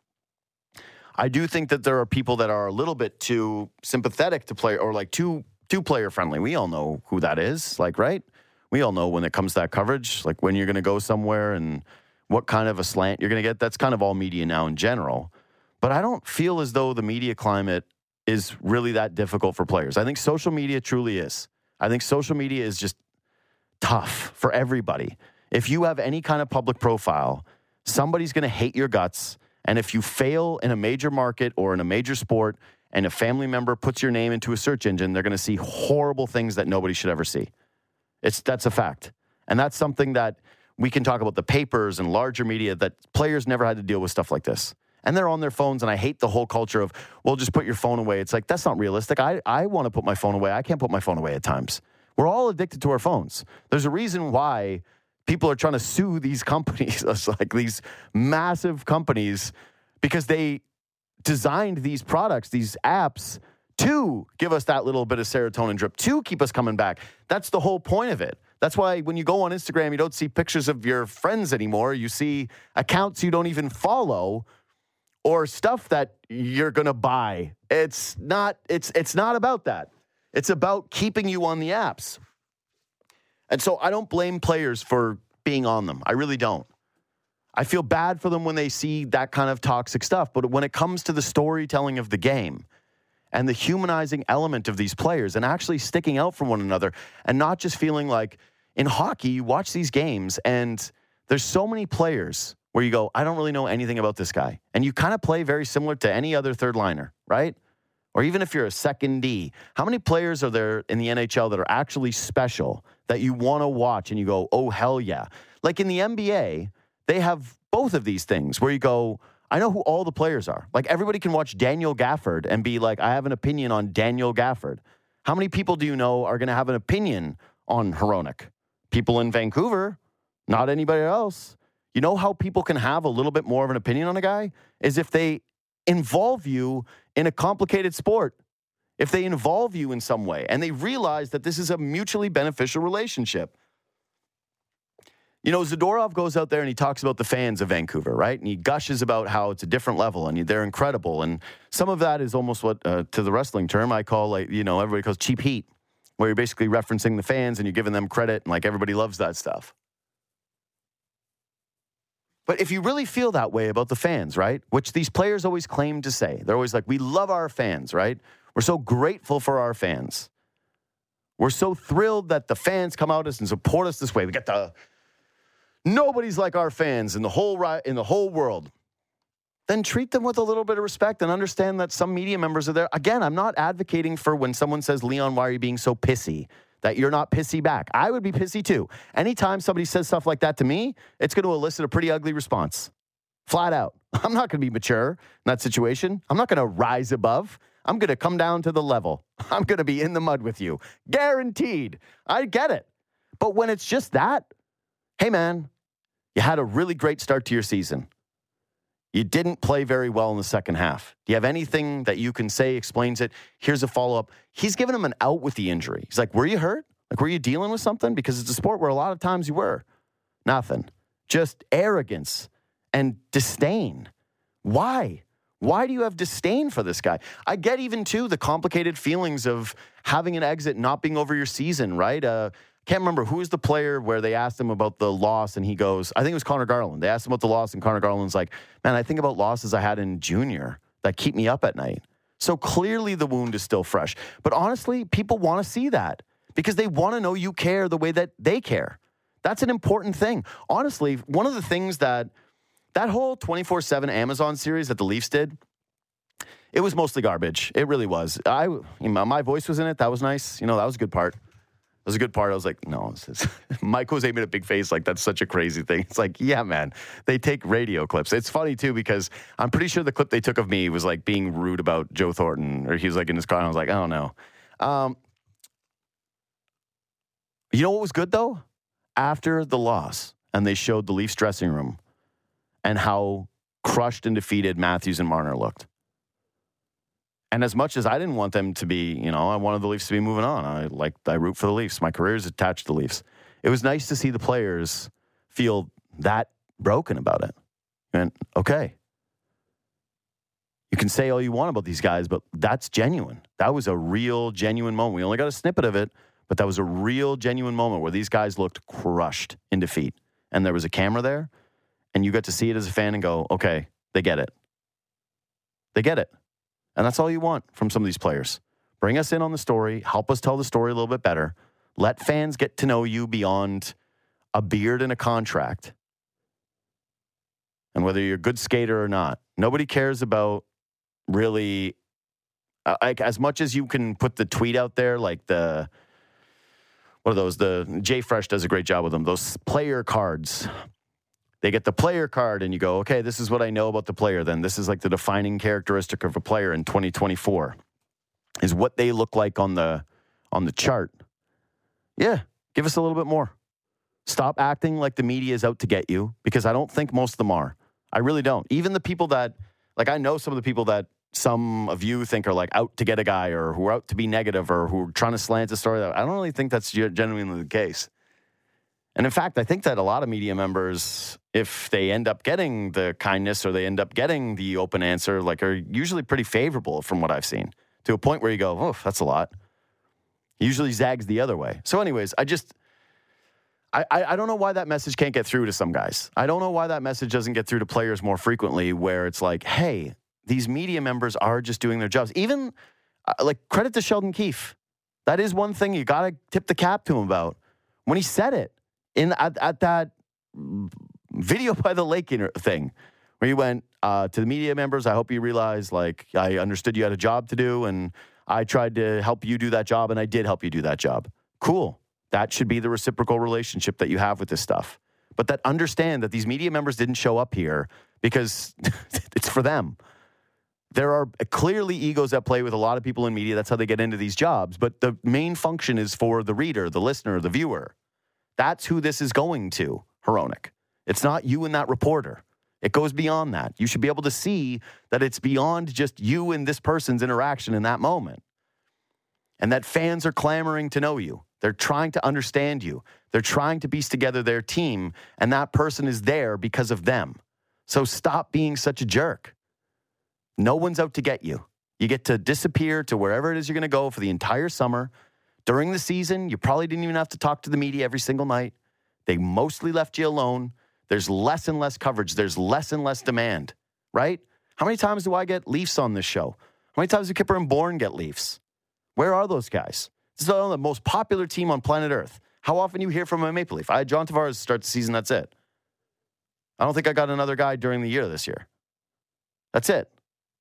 [SPEAKER 1] I do think that there are people that are a little bit too sympathetic to play, or like too too player friendly. We all know who that is, like, right? We all know when it comes to that coverage, like when you're going to go somewhere and what kind of a slant you're going to get. That's kind of all media now in general. But I don't feel as though the media climate is really that difficult for players. I think social media truly is. I think social media is just tough for everybody. If you have any kind of public profile, somebody's going to hate your guts. And if you fail in a major market or in a major sport and a family member puts your name into a search engine, they're going to see horrible things that nobody should ever see. It's that's a fact. And that's something that we can talk about the papers and larger media, that players never had to deal with stuff like this. And they're on their phones, and I hate the whole culture of, well, just put your phone away. It's like, that's not realistic. I, I want to put my phone away. I can't put my phone away at times. We're all addicted to our phones. There's a reason why people are trying to sue these companies, like these massive companies, because they designed these products, these apps, to give us that little bit of serotonin drip, to keep us coming back. That's the whole point of it. That's why when you go on Instagram, you don't see pictures of your friends anymore. You see accounts you don't even follow, or stuff that you're going to buy. It's not, it's, it's not about that. It's about keeping you on the apps. And so I don't blame players for being on them. I really don't. I feel bad for them when they see that kind of toxic stuff. But when it comes to the storytelling of the game and the humanizing element of these players and actually sticking out from one another and not just feeling like, in hockey, you watch these games and there's so many players where you go, I don't really know anything about this guy. And you kind of play very similar to any other third liner, right? Or even if you're a second D, how many players are there in the N H L that are actually special that you want to watch and you go, oh, hell yeah. Like in the N B A, they have both of these things where you go, I know who all the players are. Like everybody can watch Daniel Gafford and be like, I have an opinion on Daniel Gafford. How many people do you know are going to have an opinion on Hronek? People in Vancouver, not anybody else. You know how people can have a little bit more of an opinion on a guy? Is if they involve you in a complicated sport. if they involve you in some way and they realize that this is a mutually beneficial relationship. You know, Zadorov goes out there and he talks about the fans of Vancouver, right? And he gushes about how it's a different level and they're incredible. And some of that is almost what, uh, to the wrestling term, I call, like, you know, everybody calls cheap heat, where you're basically referencing the fans and you're giving them credit and, like, everybody loves that stuff. But if you really feel that way about the fans, right, which these players always claim to say, they're always like, we love our fans, right? We're so grateful for our fans. We're so thrilled that the fans come out us and support us this way. We get the... Nobody's like our fans in the whole ri- in the whole world. Then treat them with a little bit of respect and understand that some media members are there. Again, I'm not advocating for when someone says, Leon, why are you being so pissy? That you're not pissy back. I would be pissy too. Anytime somebody says stuff like that to me, it's going to elicit a pretty ugly response. Flat out. I'm not going to be mature in that situation. I'm not going to rise above. I'm going to come down to the level. I'm going to be in the mud with you. Guaranteed. I get it. But when it's just that, hey, man, you had a really great start to your season. You didn't play very well in the second half. Do you have anything that you can say explains it? Here's a follow-up. He's given him an out with the injury. He's like, were you hurt? Like, were you dealing with something? Because it's a sport where a lot of times you were. Nothing. Just arrogance and disdain. Why? Why do you have disdain for this guy? I get even, too, the complicated feelings of having an exit, not being over your season, right? Uh, can't remember who was the player where they asked him about the loss and he goes, I think it was Connor Garland. They asked him about the loss and Connor Garland's like, man, I think about losses I had in junior that keep me up at night. So clearly the wound is still fresh. But honestly, people want to see that because they want to know you care the way that they care. That's an important thing. Honestly, one of the things that that whole twenty-four seven Amazon series that the Leafs did, it was mostly garbage. It really was. I, you know, my voice was in it. That was nice. You know, that was a good part. That was a good part. I was like, no. It's, Mike was aiming a big face like that's such a crazy thing. It's like, yeah, man. They take radio clips. It's funny, too, because I'm pretty sure the clip they took of me was like being rude about Joe Thornton. Or he was like in his car, and I was like, I don't know. Um, you know what was good, though? After the loss, and they showed the Leafs dressing room and how crushed and defeated Matthews and Marner looked. And as much as I didn't want them to be, you know, I wanted the Leafs to be moving on. I like, I root for the Leafs. My career is attached to the Leafs. It was nice to see the players feel that broken about it. And okay, you can say all you want about these guys, but that's genuine. That was a real, genuine moment. We only got a snippet of it, but that was a real, genuine moment where these guys looked crushed in defeat. And there was a camera there, and you got to see it as a fan and go, okay, they get it. They get it. And that's all you want from some of these players. Bring us in on the story. Help us tell the story a little bit better. Let fans get to know you beyond a beard and a contract. And whether you're a good skater or not. Nobody cares about really, uh, like, as much as you can put the tweet out there, like the, what are those? The Jay Fresh does a great job with them. Those player cards. They get the player card and you go, okay, this is what I know about the player then. This is like the defining characteristic of a player in twenty twenty-four is what they look like on the on the chart. Yeah, give us a little bit more. Stop acting like the media is out to get you because I don't think most of them are. I really don't. Even the people that, like I know some of the people that some of you think are like out to get a guy or who are out to be negative or who are trying to slant the story. I don't really think that's genuinely the case. And in fact, I think that a lot of media members, if they end up getting the kindness or they end up getting the open answer, like are usually pretty favorable from what I've seen to a point where you go, oh, that's a lot. Usually zags the other way. So anyways, I just, I, I, I don't know why that message can't get through to some guys. I don't know why that message doesn't get through to players more frequently where it's like, hey, these media members are just doing their jobs. Even uh, like credit to Sheldon Keefe. That is one thing you got to tip the cap to him about. When he said it, In at, at that video by the lake thing, where he went uh, to the media members, I hope you realize, like, I understood you had a job to do, and I tried to help you do that job, and I did help you do that job. Cool. That should be the reciprocal relationship that you have with this stuff. But that understand that these media members didn't show up here because it's for them. There are clearly egos at play with a lot of people in media. That's how they get into these jobs. But the main function is for the reader, the listener, the viewer. That's who this is going to, Hronek. It's not you and that reporter. It goes beyond that. You should be able to see that it's beyond just you and this person's interaction in that moment. and that fans are clamoring to know you. They're trying to understand you. They're trying to piece together their team, and that person is there because of them. So stop being such a jerk. No one's out to get you. You get to disappear to wherever it is you're going to go for the entire summer. During the season, you probably didn't even have to talk to the media every single night. They mostly left you alone. There's less and less coverage. There's less and less demand, right? How many times do I get Leafs on this show? How many times do Kipper and Bourne get Leafs? Where are those guys? This is the most popular team on planet Earth. How often you hear from a Maple Leaf? I had John Tavares start the season, that's it. I don't think I got another guy during the year this year. That's it.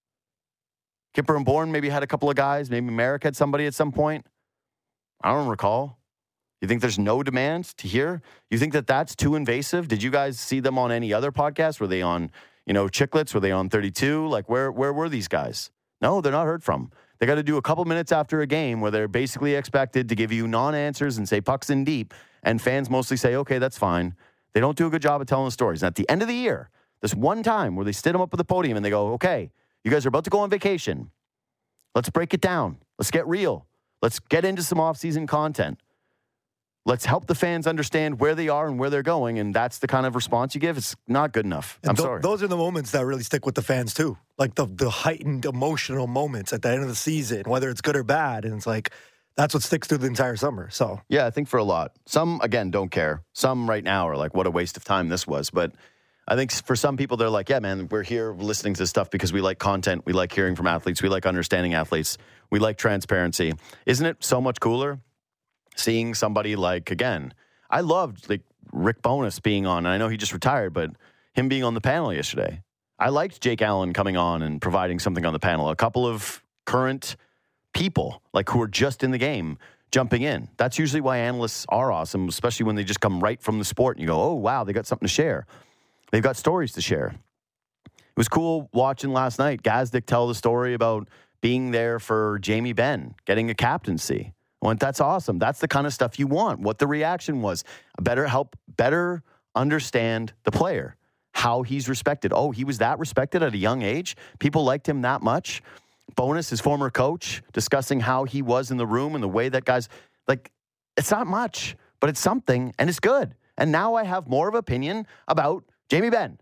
[SPEAKER 1] Kipper and Bourne maybe had a couple of guys. Maybe Merrick had somebody at some point. I don't recall. You think there's no demand to hear? You think that that's too invasive? Did you guys see them on any other podcast? Were they on, you know, Chicklets? Were they on thirty-two? Like, where where were these guys? No, they're not heard from. They got to do a couple minutes after a game where they're basically expected to give you non-answers and say pucks in deep, and fans mostly say, okay, that's fine. They don't do a good job of telling the stories. And at the end of the year, this one time where they stood them up at the podium and they go, okay, you guys are about to go on vacation. Let's break it down. Let's get real. Let's get into some off-season content. Let's help the fans understand where they are and where they're going, and that's the kind of response you give. It's not good enough.
[SPEAKER 5] And
[SPEAKER 1] I'm
[SPEAKER 5] th-
[SPEAKER 1] sorry.
[SPEAKER 5] Those are the moments that really stick with the fans, too. Like the, the heightened emotional moments at the end of the season, whether it's good or bad. And it's like, that's what sticks through the entire summer. So
[SPEAKER 1] Yeah, I think for a lot. Some, again, don't care. Some right now are like, what a waste of time this was. But I think for some people, they're like, yeah, man, we're here listening to this stuff because we like content. We like hearing from athletes. We like understanding athletes. We like transparency. Isn't it so much cooler seeing somebody like, again, I loved like Rick Bowness being on, and I know he just retired, but him being on the panel yesterday. I liked Jake Allen coming on and providing something on the panel. A couple of current people, like who are just in the game, jumping in. That's usually why analysts are awesome, especially when they just come right from the sport and you go, oh, wow, they got something to share. They've got stories to share. It was cool watching last night Gazdic tell the story about being there for Jamie Benn, getting a captaincy. I went, that's awesome. That's the kind of stuff you want. What the reaction was. Better help, better understand the player, how he's respected. Oh, he was that respected at a young age? People liked him that much? Bonus, his former coach, discussing how he was in the room and the way that guys, like, it's not much, but it's something, and it's good. And now I have more of an opinion about Jamie Benn.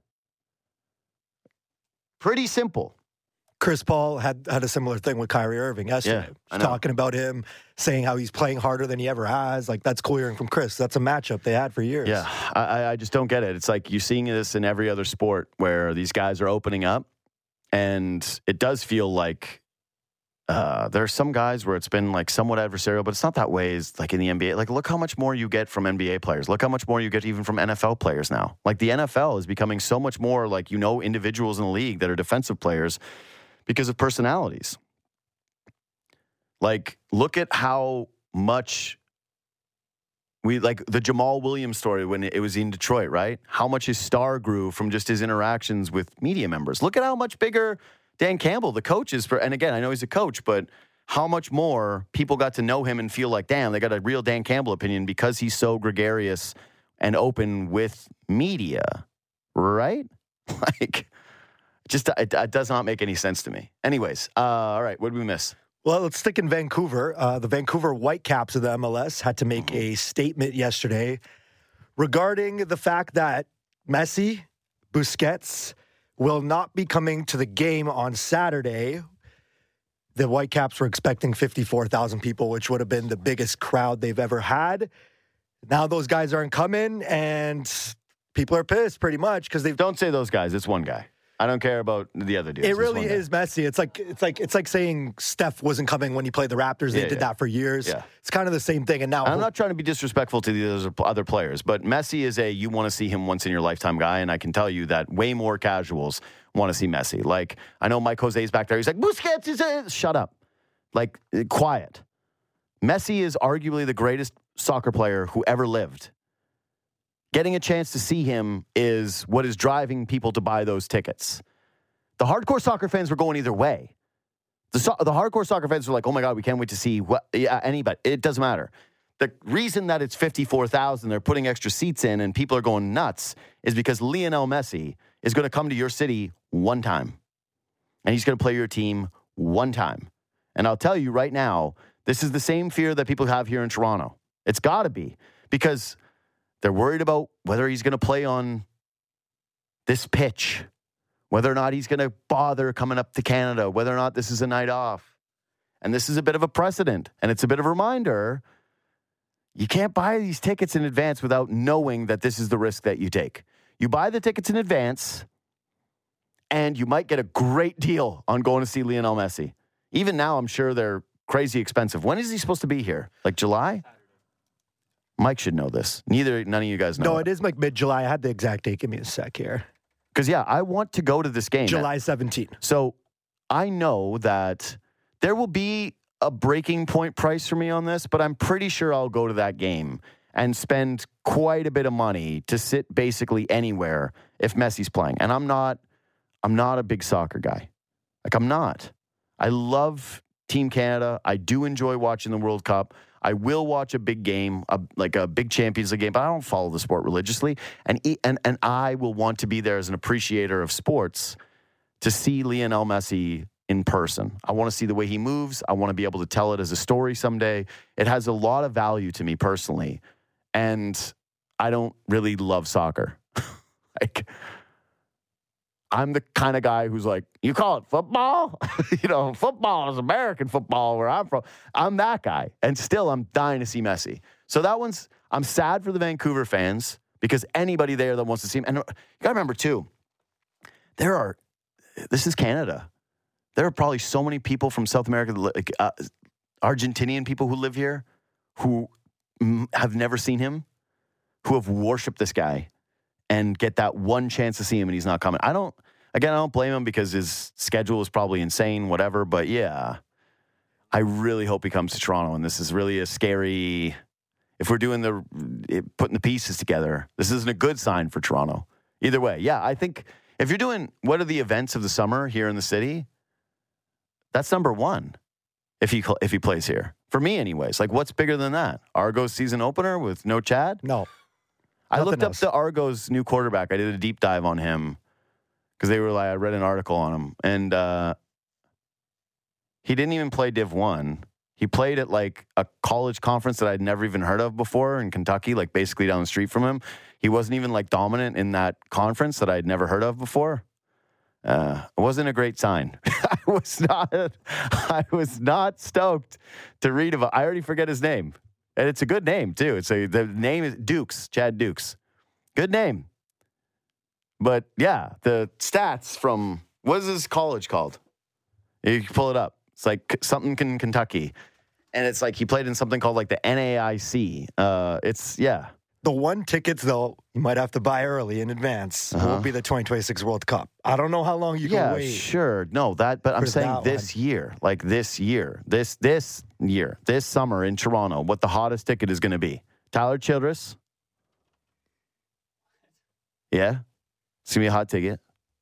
[SPEAKER 1] Pretty simple.
[SPEAKER 5] Chris Paul had, had a similar thing with Kyrie Irving yesterday.
[SPEAKER 1] Yeah, I know.
[SPEAKER 5] Talking about him, saying how he's playing harder than he ever has. Like, that's cool hearing from Chris. That's a matchup they had for years.
[SPEAKER 1] Yeah, I, I just don't get it. It's like you're seeing this in every other sport where these guys are opening up, and it does feel like uh, there are some guys where it's been like somewhat adversarial, but it's not that way. It's like in the N B A. Like, look how much more you get from N B A players. Look how much more you get even from N F L players now. Like, the N F L is becoming so much more like, you know, individuals in the league that are defensive players because of personalities. Like, look at how much we, like the Jamal Williams story when it was in Detroit, right? How much his star grew from just his interactions with media members. Look at how much bigger Dan Campbell, the coach, is for, and again, I know he's a coach, but how much more people got to know him and feel like, damn, they got a real Dan Campbell opinion because he's so gregarious and open with media, right? Like, just it, it does not make any sense to me. Anyways, uh, all right, what did we miss?
[SPEAKER 5] Well, let's stick in Vancouver. Uh, the Vancouver Whitecaps of the M L S had to make a statement yesterday regarding the fact that Messi, Busquets will not be coming to the game on Saturday. The Whitecaps were expecting fifty-four thousand people, which would have been the biggest crowd they've ever had. Now those guys aren't coming, and people are pissed pretty much because they've...
[SPEAKER 1] Don't say those guys. It's one guy. I don't care about the other dudes.
[SPEAKER 5] It really is messy. It's like it's like it's like saying Steph wasn't coming when he played the Raptors. They
[SPEAKER 1] Yeah,
[SPEAKER 5] did
[SPEAKER 1] yeah.
[SPEAKER 5] that for years.
[SPEAKER 1] Yeah.
[SPEAKER 5] It's kind of the same thing. And now
[SPEAKER 1] I'm not trying to be disrespectful to the other players, but Messi is a you want to see him once in your lifetime guy, and I can tell you that way more casuals want to see Messi. Like, I know Mike Jose's back there. He's like, Busquets is a... Shut up. Like, quiet. Messi is arguably the greatest soccer player who ever lived. Getting a chance to see him is what is driving people to buy those tickets. The hardcore soccer fans were going either way. The so- the hardcore soccer fans were like, oh my God, we can't wait to see what yeah, anybody. It doesn't matter. The reason that it's fifty-four thousand, they're putting extra seats in and people are going nuts is because Lionel Messi is going to come to your city one time. And he's going to play your team one time. And I'll tell you right now, This is the same fear that people have here in Toronto. It's got to be because they're worried about whether he's going to play on this pitch, whether or not he's going to bother coming up to Canada, whether or not this is a night off. And this is a bit of a precedent, and it's a bit of a reminder. You can't buy these tickets in advance without knowing that this is the risk that you take. You buy the tickets in advance, and you might get a great deal on going to see Lionel Messi. Even now, I'm sure they're crazy expensive. When is he supposed to be here? Like July? Mike should know this. Neither, none of you guys know.
[SPEAKER 5] No, it is like mid-July. I had the exact date. Give me a sec here.
[SPEAKER 1] Because, yeah, I want to go to this game.
[SPEAKER 5] July seventeenth.
[SPEAKER 1] So I know that there will be a breaking point price for me on this, but I'm pretty sure I'll go to that game and spend quite a bit of money to sit basically anywhere if Messi's playing. And I'm not, I'm not a big soccer guy. Like, I'm not. I love Team Canada. I do enjoy watching the World Cup. I will watch a big game, a, like a big Champions League game, but I don't follow the sport religiously. And, and, and I will want to be there as an appreciator of sports to see Lionel Messi in person. I want to see the way he moves. I want to be able to tell it as a story someday. It has a lot of value to me personally. And I don't really love soccer. Like, I'm the kind of guy who's like, you call it football? You know, football is American football where I'm from. I'm that guy. And still, I'm dying to see Messi. So that one's, I'm sad for the Vancouver fans because anybody there that wants to see him. And you got to remember, too, there are, this is Canada. There are probably so many people from South America, like uh, Argentinian people who live here who m- have never seen him, who have worshipped this guy and get that one chance to see him and he's not coming. I don't, again, I don't blame him because his schedule is probably insane, whatever. But yeah, I really hope he comes to Toronto. And this is really a scary, if we're doing the, it, putting the pieces together, this isn't a good sign for Toronto. Either way, yeah, I think if you're doing, what are the events of the summer here in the city? That's number one if he, if he plays here. For me anyways. Like, what's bigger than that? Argos season opener with no Chad?
[SPEAKER 5] No.
[SPEAKER 1] I
[SPEAKER 5] Nothing
[SPEAKER 1] looked
[SPEAKER 5] else.
[SPEAKER 1] up the Argos new quarterback. I did a deep dive on him because they were like, I read an article on him. And uh, he didn't even play Div one. He played at like a college conference that I'd never even heard of before in Kentucky, like basically down the street from him. He wasn't even like dominant in that conference that I'd never heard of before. Uh, it wasn't a great sign. I was not, I was not stoked to read about. I already forget his name. And it's a good name, too. It's a, the name is Dukes, Chad Dukes. Good name. But, yeah, the stats from, what is this college called? You can pull it up. It's like something in Kentucky. And it's like he played in something called like the N A I C. Uh, it's, yeah.
[SPEAKER 5] The one tickets, though, you might have to buy early in advance.
[SPEAKER 1] Uh-huh.
[SPEAKER 5] Will be the twenty twenty-six World Cup. I don't know how long you
[SPEAKER 1] Yeah,
[SPEAKER 5] can wait.
[SPEAKER 1] sure. No, that, but I'm
[SPEAKER 5] for
[SPEAKER 1] saying
[SPEAKER 5] that
[SPEAKER 1] this
[SPEAKER 5] one.
[SPEAKER 1] year, like this year, this, this year, this summer in Toronto, what the hottest ticket is going to be. Tyler Childress. Yeah. It's going to be a hot ticket.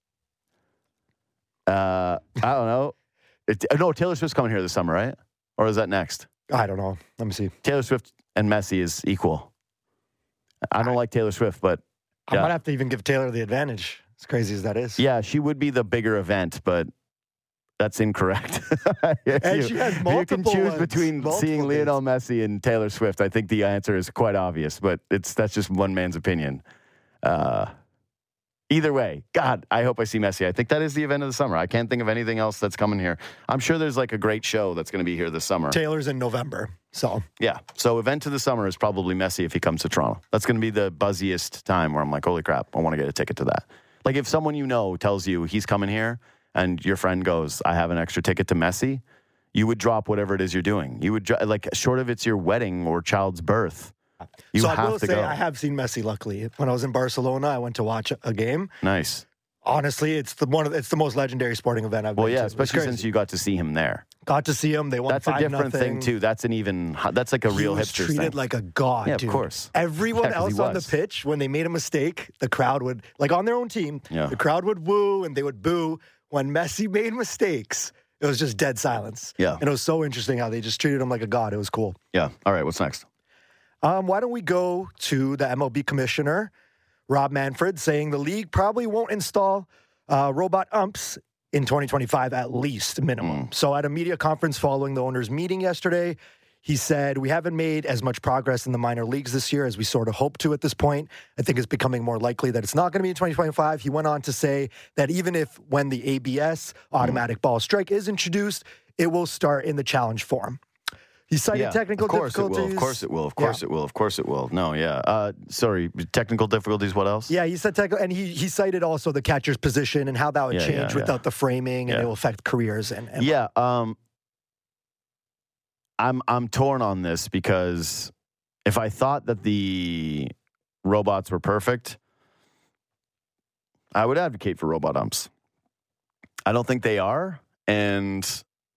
[SPEAKER 1] Uh, I don't know. It, no, Taylor Swift's coming here this summer, right? Or is that next?
[SPEAKER 5] I don't know. Let me see.
[SPEAKER 1] Taylor Swift and Messi is equal. I don't like Taylor Swift, but
[SPEAKER 5] I
[SPEAKER 1] yeah.
[SPEAKER 5] might have to even give Taylor the advantage, as crazy as that is.
[SPEAKER 1] Yeah, she would be the bigger event, but that's incorrect. If
[SPEAKER 5] And
[SPEAKER 1] you,
[SPEAKER 5] she has
[SPEAKER 1] if you
[SPEAKER 5] multiple
[SPEAKER 1] can choose
[SPEAKER 5] ones,
[SPEAKER 1] between
[SPEAKER 5] multiple
[SPEAKER 1] seeing Lionel Messi and Taylor Swift, I think the answer is quite obvious, but it's that's just one man's opinion. Uh, either way, God, I hope I see Messi. I think that is the event of the summer. I can't think of anything else that's coming here. I'm sure there's like a great show that's going to be here this summer.
[SPEAKER 5] Taylor's in November, so.
[SPEAKER 1] Yeah. So event of the summer is probably Messi if he comes to Toronto. That's going to be the buzziest time where I'm like, holy crap, I want to get a ticket to that. Like if someone you know tells you he's coming here and your friend goes, I have an extra ticket to Messi, you would drop whatever it is you're doing. You would, dro- like, short of it's your wedding or child's birth, you
[SPEAKER 5] so
[SPEAKER 1] have
[SPEAKER 5] I will
[SPEAKER 1] to
[SPEAKER 5] say
[SPEAKER 1] go.
[SPEAKER 5] I have seen Messi, luckily. When I was in Barcelona, I went to watch a game.
[SPEAKER 1] Nice.
[SPEAKER 5] Honestly, it's the one of, it's the most legendary sporting event I've
[SPEAKER 1] Well,
[SPEAKER 5] been
[SPEAKER 1] yeah,
[SPEAKER 5] to. It was
[SPEAKER 1] especially
[SPEAKER 5] crazy.
[SPEAKER 1] since you got to see him there.
[SPEAKER 5] Got to see him. They won
[SPEAKER 1] That's a
[SPEAKER 5] five
[SPEAKER 1] different
[SPEAKER 5] nothing.
[SPEAKER 1] thing, too. That's an even, that's like a
[SPEAKER 5] He
[SPEAKER 1] real
[SPEAKER 5] was
[SPEAKER 1] hipster
[SPEAKER 5] treated
[SPEAKER 1] thing.
[SPEAKER 5] like a god,
[SPEAKER 1] Yeah, of
[SPEAKER 5] dude.
[SPEAKER 1] course.
[SPEAKER 5] Everyone
[SPEAKER 1] Yeah, 'cause he
[SPEAKER 5] else on the
[SPEAKER 1] was.
[SPEAKER 5] pitch, when they made a mistake, the crowd would, like on their own team,
[SPEAKER 1] Yeah.
[SPEAKER 5] the crowd would woo and they would boo. When Messi made mistakes, it was just dead silence.
[SPEAKER 1] Yeah.
[SPEAKER 5] And it was so interesting how they just treated him like a god. It was cool.
[SPEAKER 1] Yeah. All right, what's next?
[SPEAKER 5] Um, why don't we go to the M L B commissioner, Rob Manfred, saying the league probably won't install uh, robot umps in twenty twenty-five at least, minimum.
[SPEAKER 1] Mm.
[SPEAKER 5] So at a media conference following the owners' meeting yesterday, he said, we haven't made as much progress in the minor leagues this year as we sort of hoped to at this point. I think it's becoming more likely that it's not going to be in twenty twenty-five. He went on to say that even if when the A B S, automatic mm. ball strike, is introduced, it will start in the challenge form. He cited
[SPEAKER 1] yeah,
[SPEAKER 5] technical
[SPEAKER 1] of course
[SPEAKER 5] difficulties.
[SPEAKER 1] It will, of course it will. Of course yeah. it will. Of course it will. No, yeah. Uh, sorry, technical difficulties. What else?
[SPEAKER 5] Yeah, he said technical, and he he cited also the catcher's position and how that would
[SPEAKER 1] yeah,
[SPEAKER 5] change
[SPEAKER 1] yeah,
[SPEAKER 5] without
[SPEAKER 1] yeah.
[SPEAKER 5] the framing, and
[SPEAKER 1] yeah.
[SPEAKER 5] it will affect careers. And, and
[SPEAKER 1] yeah, um, I'm I'm torn on this because if I thought that the robots were perfect, I would advocate for robot umps. I don't think they are, and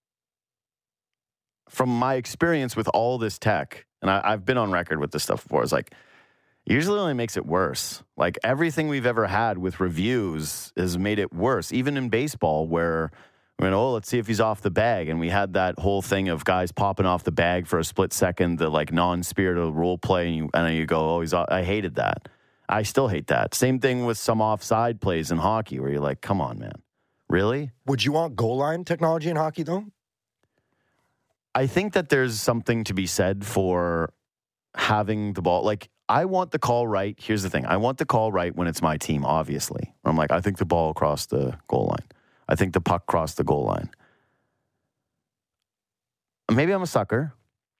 [SPEAKER 1] from my experience with all this tech, and I, I've been on record with this stuff before, it's like, it usually only makes it worse. Like, everything we've ever had with reviews has made it worse. Even in baseball, where, I mean, oh, let's see if he's off the bag. And we had that whole thing of guys popping off the bag for a split second, the, like, non-spirited role play, and you, and you go, oh, he's off. I hated that. I still hate that. Same thing with some offside plays in hockey, where you're like, come on, man. Really?
[SPEAKER 5] Would you want goal line technology in hockey, though?
[SPEAKER 1] I think that there's something to be said for having the ball. Like, I want the call right. Here's the thing. I want the call right when it's my team, obviously. I'm like, I think the ball crossed the goal line. I think the puck crossed the goal line. Maybe I'm a sucker.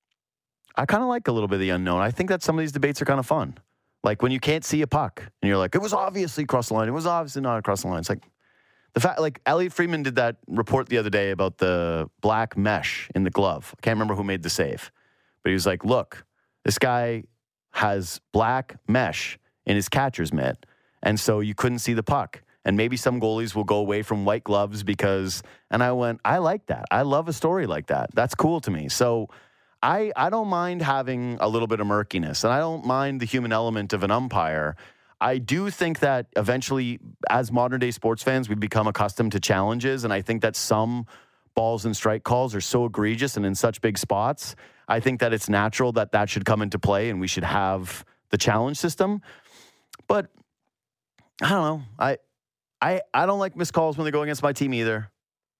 [SPEAKER 1] I kind of like a little bit of the unknown. I think that some of these debates are kind of fun. Like, when you can't see a puck and you're like, it was obviously across the line. It was obviously not across the line. It's like, the fact, like, Elliot Friedman did that report the other day about the black mesh in the glove. I can't remember who made the save, but he was like, look, this guy has black mesh in his catcher's mitt, and so you couldn't see the puck. And maybe some goalies will go away from white gloves because, and I went, I like that. I love a story like that. That's cool to me. So I, I don't mind having a little bit of murkiness, and I don't mind the human element of an umpire. I do think that eventually, as modern-day sports fans, we've become accustomed to challenges, and I think that some balls and strike calls are so egregious and in such big spots, I think that it's natural that that should come into play and we should have the challenge system. But I don't know. I I, I don't like missed calls when they go against my team either.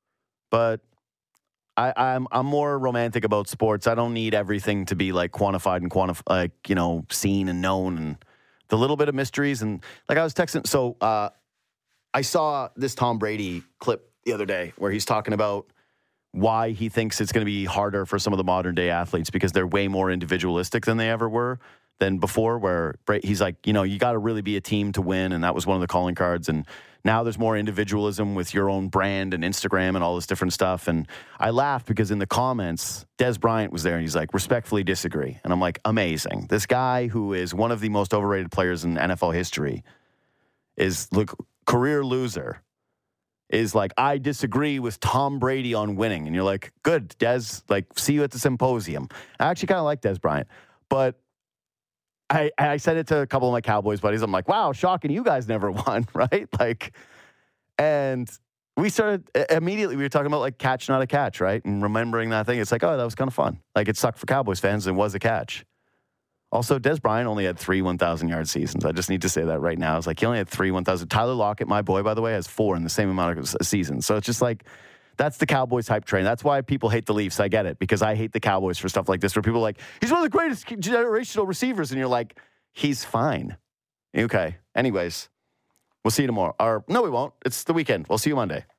[SPEAKER 1] But I, I'm I'm more romantic about sports. I don't need everything to be like quantified and quantified, like, you know, seen and known, and the little bit of mysteries. And like I was texting, so uh, I saw this Tom Brady clip the other day where he's talking about why he thinks it's going to be harder for some of the modern day athletes because they're way more individualistic than they ever were than before, where he's like, you know, you got to really be a team to win. And that was one of the calling cards. And now there's more individualism with your own brand and Instagram and all this different stuff. And I laughed because in the comments, Des Bryant was there and he's like, respectfully disagree. And I'm like, amazing. This guy who is one of the most overrated players in N F L history is, look, career loser, is like, I disagree with Tom Brady on winning. And you're like, good, Des, like, see you at the symposium. I actually kind of like Des Bryant. But I, I said it to a couple of my Cowboys buddies. I'm like, wow, shocking. You guys never won, right? Like, and we started immediately, we were talking about like catch, not a catch, right? And remembering that thing, it's like, oh, that was kind of fun. Like, it sucked for Cowboys fans. It was a catch. Also, Des Bryant only had three one thousand yard seasons. I just need to say that right now. It's like, he only had three one thousand. Tyler Lockett, my boy, by the way, has four in the same amount of seasons. So it's just like, that's the Cowboys hype train. That's why people hate the Leafs. I get it, because I hate the Cowboys for stuff like this, where people are like, he's one of the greatest generational receivers. And you're like, he's fine. Okay. Anyways, we'll see you tomorrow. Or no, we won't. It's the weekend. We'll see you Monday.